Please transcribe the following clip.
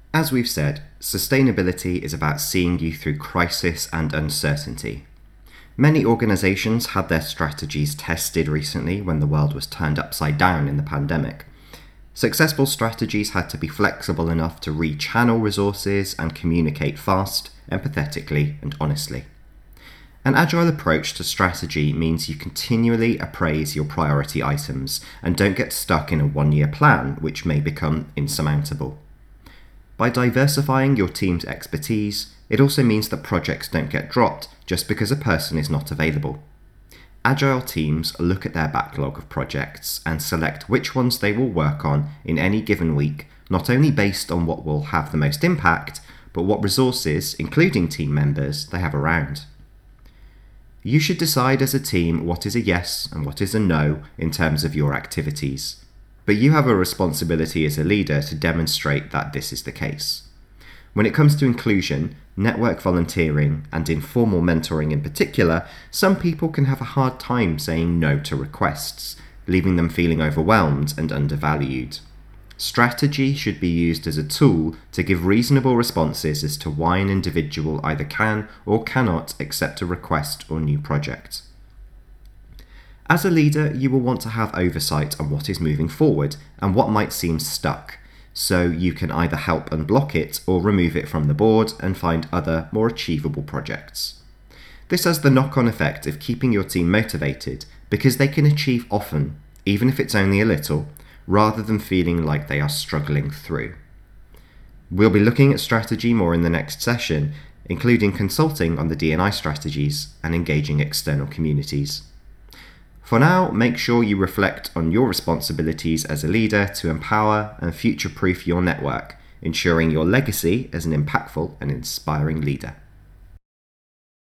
As we've said, sustainability is about seeing you through crisis and uncertainty. Many organisations had their strategies tested recently when the world was turned upside down in the pandemic. Successful strategies had to be flexible enough to rechannel resources and communicate fast, empathetically, and honestly. An agile approach to strategy means you continually appraise your priority items and don't get stuck in a one-year plan, which may become insurmountable. By diversifying your team's expertise, it also means that projects don't get dropped just because a person is not available. Agile teams look at their backlog of projects and select which ones they will work on in any given week, not only based on what will have the most impact, but what resources, including team members, they have around. You should decide as a team what is a yes and what is a no in terms of your activities, but you have a responsibility as a leader to demonstrate that this is the case. When it comes to inclusion, network volunteering, and informal mentoring in particular, some people can have a hard time saying no to requests, leaving them feeling overwhelmed and undervalued. Strategy should be used as a tool to give reasonable responses as to why an individual either can or cannot accept a request or new project. As a leader, you will want to have oversight on what is moving forward and what might seem stuck, so you can either help unblock it or remove it from the board and find other, more achievable projects. This has the knock-on effect of keeping your team motivated because they can achieve often, even if it's only a little, rather than feeling like they are struggling through. We'll be looking at strategy more in the next session, including consulting on the D&I strategies and engaging external communities. For now, make sure you reflect on your responsibilities as a leader to empower and future-proof your network, ensuring your legacy as an impactful and inspiring leader.